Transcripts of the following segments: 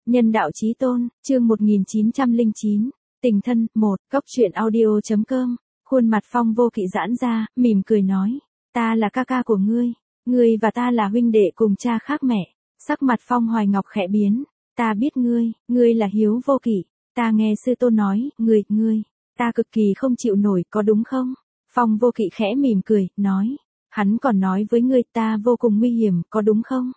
Nhân đạo chí tôn, chương 1909, tình thân, 1, Cốc truyện audio.com, khuôn mặt Phong Vô Kỵ giãn ra, mỉm cười nói, ta là ca ca của ngươi và ta là huynh đệ cùng cha khác mẹ. Sắc mặt Phong Hoài Ngọc khẽ biến, ta biết ngươi là Hiếu Vô Kỵ, ta nghe sư tôn nói, ngươi, ta cực kỳ không chịu nổi, có đúng không? Phong Vô Kỵ khẽ mỉm cười, nói, hắn còn nói với ngươi ta vô cùng nguy hiểm, có đúng không?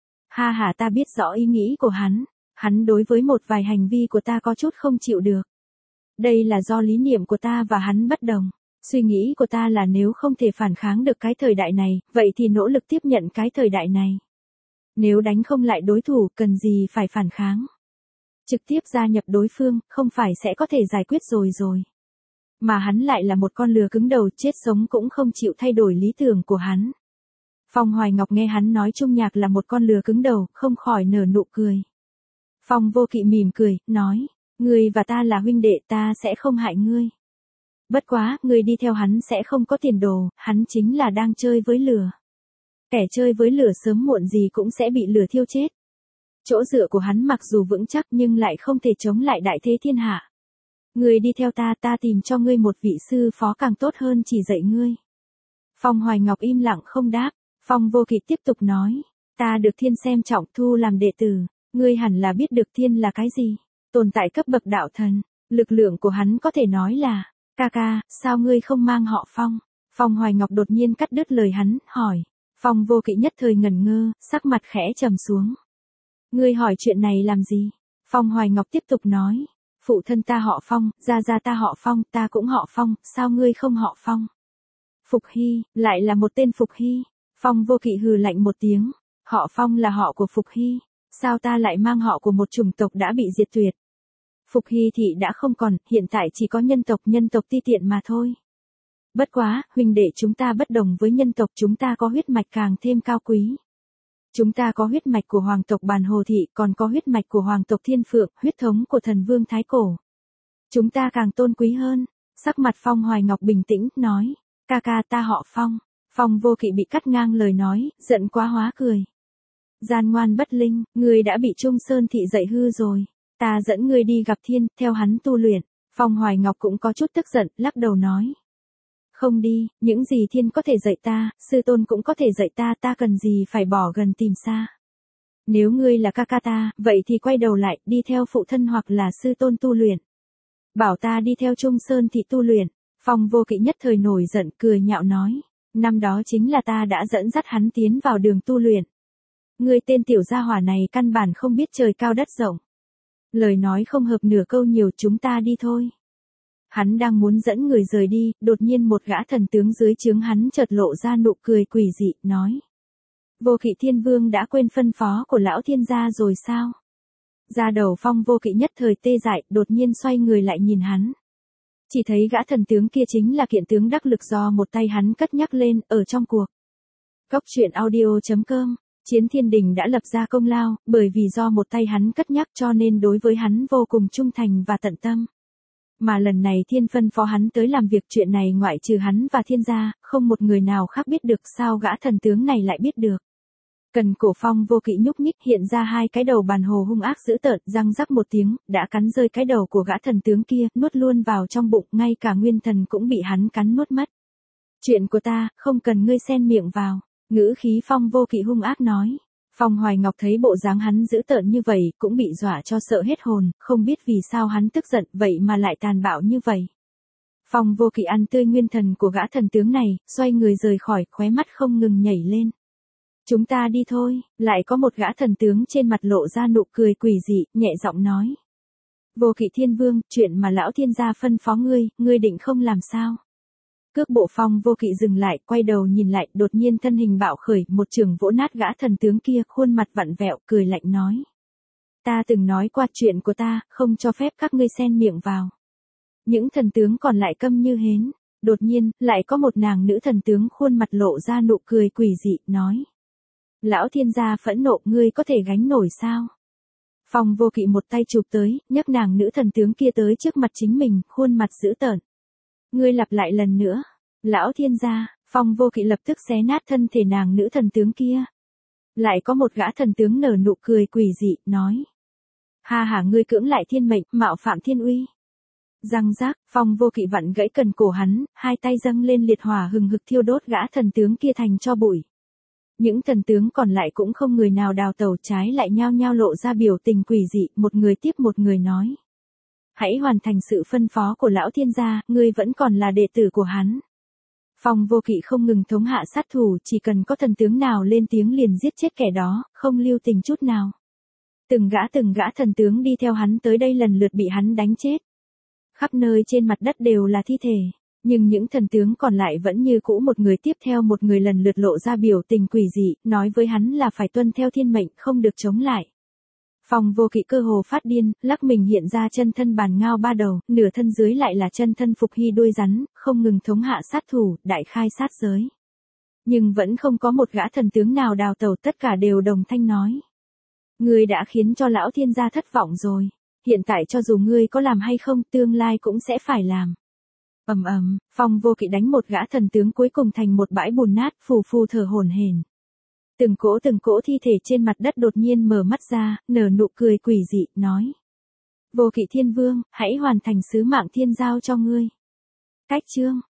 Ha ha, ta biết rõ ý nghĩ của hắn đối với một vài hành vi của ta có chút không chịu được. Đây là do lý niệm của ta và hắn bất đồng. Suy nghĩ của ta là nếu không thể phản kháng được cái thời đại này, vậy thì nỗ lực tiếp nhận cái thời đại này. Nếu đánh không lại đối thủ, cần gì phải phản kháng. Trực tiếp gia nhập đối phương, không phải sẽ có thể giải quyết rồi. Mà hắn lại là một con lừa cứng đầu, chết sống cũng không chịu thay đổi lý tưởng của hắn. Phong Hoài Ngọc nghe hắn nói Trung Nhạc là một con lừa cứng đầu, không khỏi nở nụ cười. Phong Vô Kỵ mỉm cười, nói, ngươi và ta là huynh đệ, ta sẽ không hại ngươi. Bất quá, ngươi đi theo hắn sẽ không có tiền đồ, hắn chính là đang chơi với lửa. Kẻ chơi với lửa sớm muộn gì cũng sẽ bị lửa thiêu chết. Chỗ dựa của hắn mặc dù vững chắc nhưng lại không thể chống lại đại thế thiên hạ. Ngươi đi theo ta tìm cho ngươi một vị sư phó càng tốt hơn chỉ dạy ngươi. Phong Hoài Ngọc im lặng không đáp. Phong Vô Kỵ tiếp tục nói, ta được thiên xem trọng thu làm đệ tử, ngươi hẳn là biết được thiên là cái gì, tồn tại cấp bậc đạo thần, lực lượng của hắn có thể nói là, ca, sao ngươi không mang họ Phong? Phong Hoài Ngọc đột nhiên cắt đứt lời hắn, hỏi, Phong Vô Kỵ nhất thời ngẩn ngơ, sắc mặt khẽ trầm xuống. Ngươi hỏi chuyện này làm gì? Phong Hoài Ngọc tiếp tục nói, phụ thân ta họ Phong, gia ta họ Phong, ta cũng họ Phong, sao ngươi không họ Phong? Phục Hy, lại là một tên Phục Hy. Phong Vô Kỵ hừ lạnh một tiếng, họ Phong là họ của Phục Hy, sao ta lại mang họ của một chủng tộc đã bị diệt tuyệt? Phục Hy thị đã không còn, hiện tại chỉ có nhân tộc ti tiện mà thôi. Bất quá, huynh đệ chúng ta bất đồng với nhân tộc, chúng ta có huyết mạch càng thêm cao quý. Chúng ta có huyết mạch của hoàng tộc Bàn Hồ Thị, còn có huyết mạch của hoàng tộc Thiên Phượng, huyết thống của thần vương Thái Cổ. Chúng ta càng tôn quý hơn. Sắc mặt Phong Hoài Ngọc bình tĩnh, nói, ca ta họ Phong. Phong Vô Kỵ bị cắt ngang lời nói, giận quá hóa cười. Gian ngoan bất linh, ngươi đã bị Trung Sơn Thị dạy hư rồi. Ta dẫn ngươi đi gặp thiên, theo hắn tu luyện. Phong Hoài Ngọc cũng có chút tức giận, lắc đầu nói. Không đi, những gì thiên có thể dạy ta, sư tôn cũng có thể dạy ta cần gì phải bỏ gần tìm xa. Nếu ngươi là ca ta, vậy thì quay đầu lại, đi theo phụ thân hoặc là sư tôn tu luyện. Bảo ta đi theo Trung Sơn Thị tu luyện. Phong Vô Kỵ nhất thời nổi giận, cười nhạo nói. Năm đó chính là ta đã dẫn dắt hắn tiến vào đường tu luyện. Ngươi tên tiểu gia hỏa này căn bản không biết trời cao đất rộng. Lời nói không hợp nửa câu nhiều, chúng ta đi thôi. Hắn đang muốn dẫn người rời đi, đột nhiên một gã thần tướng dưới trướng hắn chợt lộ ra nụ cười quỷ dị, nói. Vô Kỵ Thiên Vương đã quên phân phó của lão thiên gia rồi sao? Da đầu Phong Vô Kỵ nhất thời tê dại, đột nhiên xoay người lại nhìn hắn. Chỉ thấy gã thần tướng kia chính là kiện tướng đắc lực do một tay hắn cất nhắc lên, ở trong cuộc. Cốc truyện audio.com, Chiến Thiên Đình đã lập ra công lao, bởi vì do một tay hắn cất nhắc cho nên đối với hắn vô cùng trung thành và tận tâm. Mà lần này thiên phân phó hắn tới làm việc chuyện này ngoại trừ hắn và thiên gia, không một người nào khác biết được, sao gã thần tướng này lại biết được. Cần cổ Phong Vô Kỵ nhúc nhích, hiện ra hai cái đầu bàn hồ hung ác dữ tợn, răng rắc một tiếng, đã cắn rơi cái đầu của gã thần tướng kia, nuốt luôn vào trong bụng, ngay cả nguyên thần cũng bị hắn cắn nuốt mất. Chuyện của ta, không cần ngươi xen miệng vào. Ngữ khí Phong Vô Kỵ hung ác nói. Phong Hoài Ngọc thấy bộ dáng hắn dữ tợn như vậy, cũng bị dọa cho sợ hết hồn, không biết vì sao hắn tức giận vậy mà lại tàn bạo như vậy. Phong Vô Kỵ ăn tươi nguyên thần của gã thần tướng này, xoay người rời khỏi, khóe mắt không ngừng nhảy lên. Chúng ta đi thôi, lại có một gã thần tướng trên mặt lộ ra nụ cười quỷ dị, nhẹ giọng nói. Vô Kỵ Thiên Vương, chuyện mà lão thiên gia phân phó ngươi định không làm sao? Cước bộ Phong Vô Kỵ dừng lại, quay đầu nhìn lại, đột nhiên thân hình bạo khởi, một chưởng vỗ nát gã thần tướng kia, khuôn mặt vặn vẹo, cười lạnh nói. Ta từng nói qua chuyện của ta, không cho phép các ngươi xen miệng vào. Những thần tướng còn lại câm như hến. Đột nhiên, lại có một nàng nữ thần tướng khuôn mặt lộ ra nụ cười quỷ dị, nói. Lão thiên gia phẫn nộ, ngươi có thể gánh nổi sao? Phong Vô Kỵ một tay chụp tới, nhấc nàng nữ thần tướng kia tới trước mặt chính mình, khuôn mặt dữ tợn. Ngươi lặp lại lần nữa. Lão thiên gia, Phong Vô Kỵ lập tức xé nát thân thể nàng nữ thần tướng kia. Lại có một gã thần tướng nở nụ cười quỷ dị, nói. Ha hả, ngươi cưỡng lại thiên mệnh, mạo phạm thiên uy. Răng rác, Phong Vô Kỵ vặn gãy cần cổ hắn, hai tay dâng lên liệt hỏa hừng hực thiêu đốt gã thần tướng kia thành tro bụi. Những thần tướng còn lại cũng không người nào đào tẩu, trái lại nhao nhao lộ ra biểu tình quỷ dị, một người tiếp một người nói. Hãy hoàn thành sự phân phó của lão thiên gia, ngươi vẫn còn là đệ tử của hắn. Phong Vô Kỵ không ngừng thống hạ sát thủ, chỉ cần có thần tướng nào lên tiếng liền giết chết kẻ đó, không lưu tình chút nào. Từng gã thần tướng đi theo hắn tới đây lần lượt bị hắn đánh chết. Khắp nơi trên mặt đất đều là thi thể, nhưng những thần tướng còn lại vẫn như cũ một người tiếp theo một người lần lượt lộ ra biểu tình quỷ dị, nói với hắn là phải tuân theo thiên mệnh, không được chống lại. Phong Vô Kỵ cơ hồ phát điên, lắc mình hiện ra chân thân bàn ngao ba đầu, nửa thân dưới lại là chân thân phục hy đuôi rắn, không ngừng thống hạ sát thủ, đại khai sát giới. Nhưng vẫn không có một gã thần tướng nào đào tẩu, tất cả đều đồng thanh nói. Ngươi đã khiến cho lão thiên gia thất vọng rồi. Hiện tại cho dù ngươi có làm hay không, tương lai cũng sẽ phải làm. Ầm ầm, Phong Vô Kỵ đánh một gã thần tướng cuối cùng thành một bãi bùn nát, phù phù thở hổn hển. Từng cỗ thi thể trên mặt đất đột nhiên mở mắt ra, nở nụ cười quỷ dị, nói. Vô Kỵ Thiên Vương, hãy hoàn thành sứ mạng thiên giao cho ngươi. Cách chương